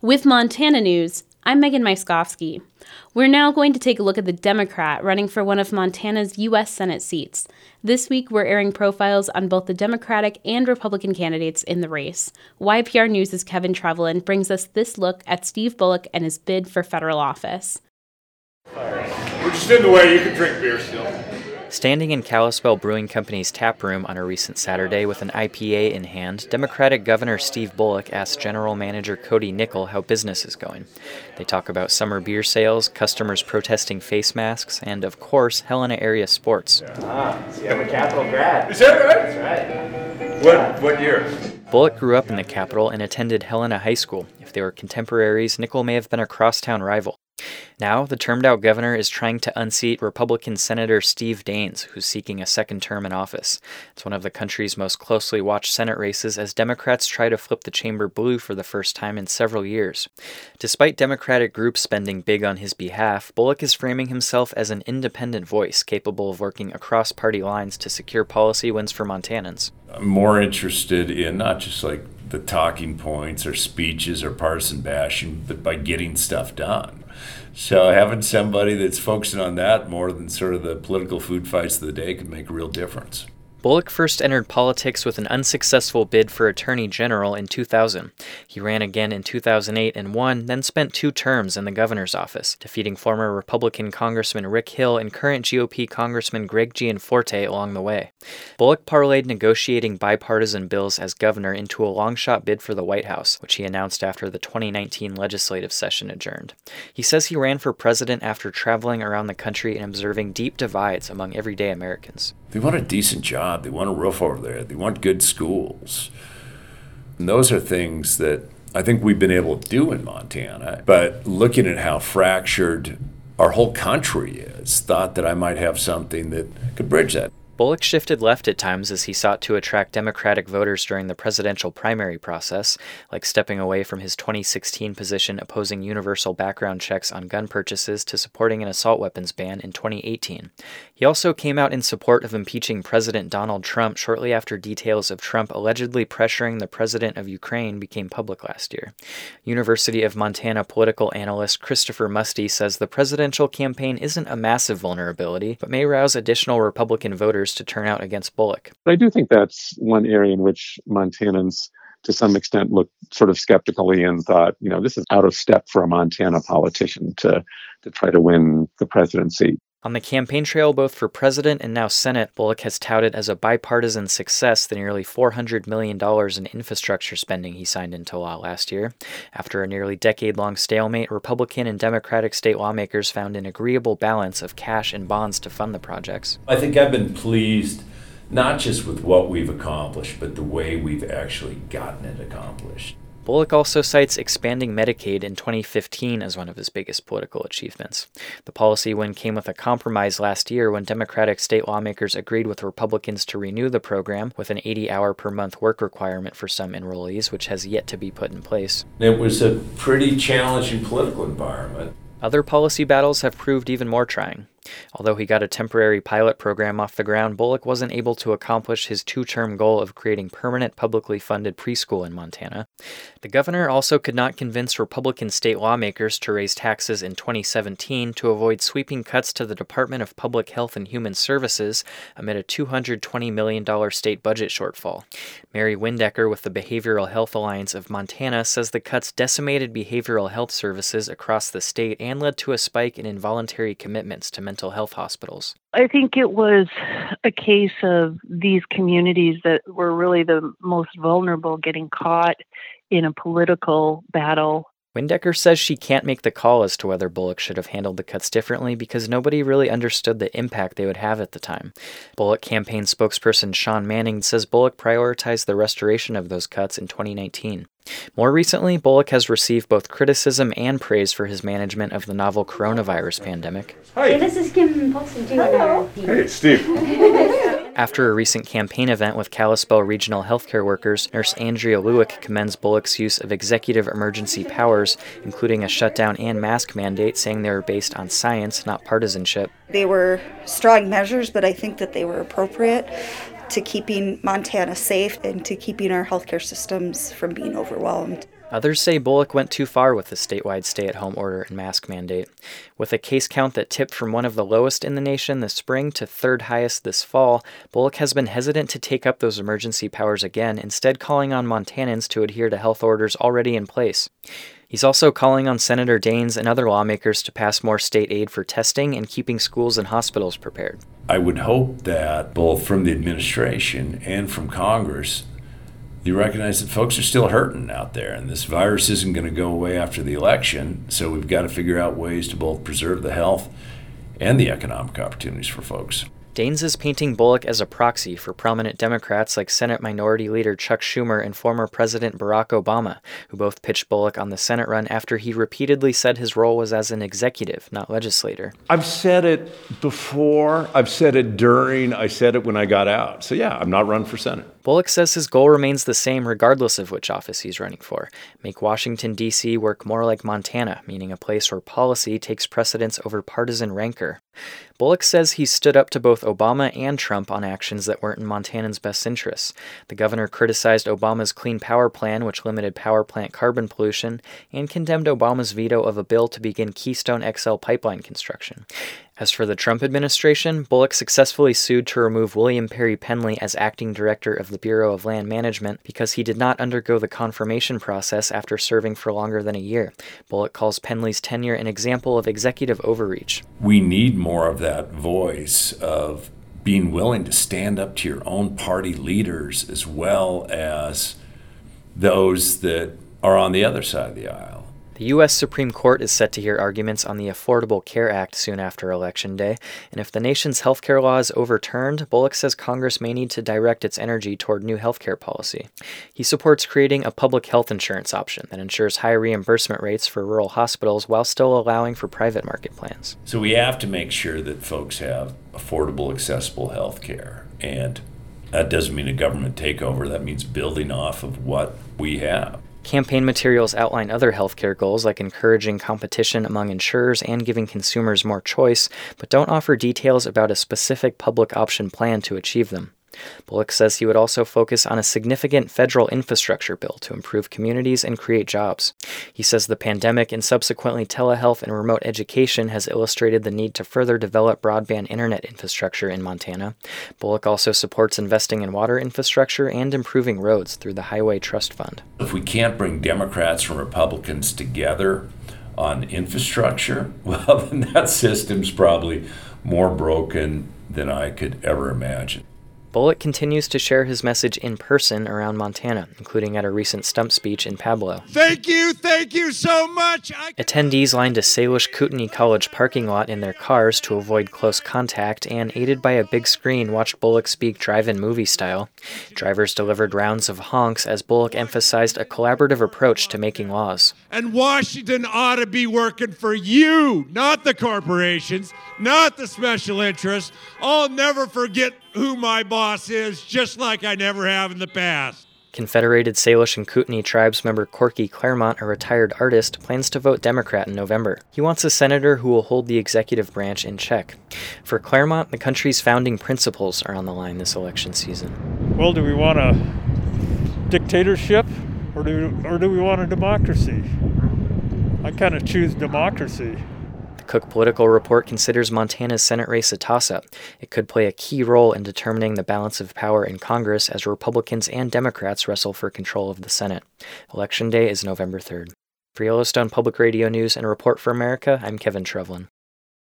With Montana News, I'm Megan Myskowski. We're now going to take a look at the Democrat running for one of Montana's U.S. Senate seats. This week, we're airing profiles on both the Democratic and Republican candidates in the race. YPR News' Kevin Trevelyan brings us this look at Steve Bullock and his bid for federal office. We're just in the way. You can drink beer still. Standing in Kalispell Brewing Company's tap room on a recent Saturday with an IPA in hand, Democratic Governor Steve Bullock asked General Manager Cody Nickel how business is going. They talk about summer beer sales, customers protesting face masks, and, of course, Helena area sports. So I'm a Capital grad. Is that right? That's right. What year? Bullock grew up in the capital and attended Helena High School. If they were contemporaries, Nickel may have been a crosstown rival. Now, the termed-out governor is trying to unseat Republican Senator Steve Daines, who's seeking a second term in office. It's one of the country's most closely watched Senate races as Democrats try to flip the chamber blue for the first time in several years. Despite Democratic groups spending big on his behalf, Bullock is framing himself as an independent voice capable of working across party lines to secure policy wins for Montanans. I'm more interested in not just like the talking points or speeches or partisan bashing, but by getting stuff done. So having somebody that's focusing on that more than sort of the political food fights of the day could make a real difference. Bullock first entered politics with an unsuccessful bid for Attorney General in 2000. He ran again in 2008 and won, then spent 2 terms in the governor's office, defeating former Republican Congressman Rick Hill and current GOP Congressman Greg Gianforte along the way. Bullock parlayed negotiating bipartisan bills as governor into a long-shot bid for the White House, which he announced after the 2019 legislative session adjourned. He says he ran for president after traveling around the country and observing deep divides among everyday Americans. They want a decent job. They want a roof over there. They want good schools. And those are things that I think we've been able to do in Montana. But looking at how fractured our whole country is, thought that I might have something that could bridge that. Bullock shifted left at times as he sought to attract Democratic voters during the presidential primary process, like stepping away from his 2016 position opposing universal background checks on gun purchases to supporting an assault weapons ban in 2018. He also came out in support of impeaching President Donald Trump shortly after details of Trump allegedly pressuring the president of Ukraine became public last year. University of Montana political analyst Christopher Musty says the presidential campaign isn't a massive vulnerability, but may rouse additional Republican voters to turn out against Bullock. I do think that's one area in which Montanans, to some extent, looked sort of skeptically and thought, this is out of step for a Montana politician to try to win the presidency. On the campaign trail, both for president and now Senate, Bullock has touted as a bipartisan success the nearly $400 million in infrastructure spending he signed into law last year. After a nearly decade-long stalemate, Republican and Democratic state lawmakers found an agreeable balance of cash and bonds to fund the projects. I think I've been pleased not just with what we've accomplished, but the way we've actually gotten it accomplished. Bullock also cites expanding Medicaid in 2015 as one of his biggest political achievements. The policy win came with a compromise last year when Democratic state lawmakers agreed with Republicans to renew the program with an 80-hour-per-month work requirement for some enrollees, which has yet to be put in place. It was a pretty challenging political environment. Other policy battles have proved even more trying. Although he got a temporary pilot program off the ground, Bullock wasn't able to accomplish his 2-term goal of creating permanent publicly funded preschool in Montana. The governor also could not convince Republican state lawmakers to raise taxes in 2017 to avoid sweeping cuts to the Department of Public Health and Human Services amid a $220 million state budget shortfall. Mary Windecker with the Behavioral Health Alliance of Montana says the cuts decimated behavioral health services across the state and led to a spike in involuntary commitments to mental health hospitals. I think it was a case of these communities that were really the most vulnerable getting caught in a political battle. Windecker says she can't make the call as to whether Bullock should have handled the cuts differently because nobody really understood the impact they would have at the time. Bullock campaign spokesperson Sean Manning says Bullock prioritized the restoration of those cuts in 2019. More recently, Bullock has received both criticism and praise for his management of the novel coronavirus pandemic. Hi. This is Kim Paulson doing our team. Hey, Steve. After a recent campaign event with Kalispell regional healthcare workers, Nurse Andrea Lewick commends Bullock's use of executive emergency powers, including a shutdown and mask mandate, saying they were based on science, not partisanship. They were strong measures, but I think that they were appropriate to keeping Montana safe and to keeping our healthcare systems from being overwhelmed. Others say Bullock went too far with the statewide stay-at-home order and mask mandate. With a case count that tipped from one of the lowest in the nation this spring to third highest this fall, Bullock has been hesitant to take up those emergency powers again, instead calling on Montanans to adhere to health orders already in place. He's also calling on Senator Daines and other lawmakers to pass more state aid for testing and keeping schools and hospitals prepared. I would hope that both from the administration and from Congress, you recognize that folks are still hurting out there, and this virus isn't going to go away after the election, so we've got to figure out ways to both preserve the health and the economic opportunities for folks. Daines is painting Bullock as a proxy for prominent Democrats like Senate Minority Leader Chuck Schumer and former President Barack Obama, who both pitched Bullock on the Senate run after he repeatedly said his role was as an executive, not legislator. I've said it before, I've said it during, I said it when I got out. So yeah, I'm not running for Senate. Bullock says his goal remains the same regardless of which office he's running for: make Washington, D.C. work more like Montana, meaning a place where policy takes precedence over partisan rancor. Bullock says he stood up to both Obama and Trump on actions that weren't in Montanans' best interests. The governor criticized Obama's Clean Power Plan, which limited power plant carbon pollution, and condemned Obama's veto of a bill to begin Keystone XL pipeline construction. As for the Trump administration, Bullock successfully sued to remove William Perry Penley as acting director of the Bureau of Land Management because he did not undergo the confirmation process after serving for longer than a year. Bullock calls Penley's tenure an example of executive overreach. We need more of that voice of being willing to stand up to your own party leaders as well as those that are on the other side of the aisle. The U.S. Supreme Court is set to hear arguments on the Affordable Care Act soon after Election Day, and if the nation's healthcare law is overturned, Bullock says Congress may need to direct its energy toward new healthcare policy. He supports creating a public health insurance option that ensures high reimbursement rates for rural hospitals while still allowing for private market plans. So we have to make sure that folks have affordable, accessible healthcare, and that doesn't mean a government takeover. That means building off of what we have. Campaign materials outline other healthcare goals like encouraging competition among insurers and giving consumers more choice, but don't offer details about a specific public option plan to achieve them. Bullock says he would also focus on a significant federal infrastructure bill to improve communities and create jobs. He says the pandemic and subsequently telehealth and remote education has illustrated the need to further develop broadband internet infrastructure in Montana. Bullock also supports investing in water infrastructure and improving roads through the Highway Trust Fund. If we can't bring Democrats and Republicans together on infrastructure, well, then that system's probably more broken than I could ever imagine. Bullock continues to share his message in person around Montana, including at a recent stump speech in Pablo. Thank you so much. Attendees lined a Salish Kootenai College parking lot in their cars to avoid close contact and, aided by a big screen, watched Bullock speak drive-in movie style. Drivers delivered rounds of honks as Bullock emphasized a collaborative approach to making laws. And Washington ought to be working for you, not the corporations, not the special interests. I'll never forget who my boss is, just like I never have in the past. Confederated Salish and Kootenai Tribes member Corky Claremont, a retired artist, plans to vote Democrat in November. He wants a senator who will hold the executive branch in check. For Claremont, the country's founding principles are on the line this election season. Well, do we want a dictatorship or do we want a democracy? I kind of choose democracy. Cook Political Report considers Montana's Senate race a toss-up. It could play a key role in determining the balance of power in Congress as Republicans and Democrats wrestle for control of the Senate. Election Day is November 3rd. For Yellowstone Public Radio News and Report for America, I'm Kevin Trevlin.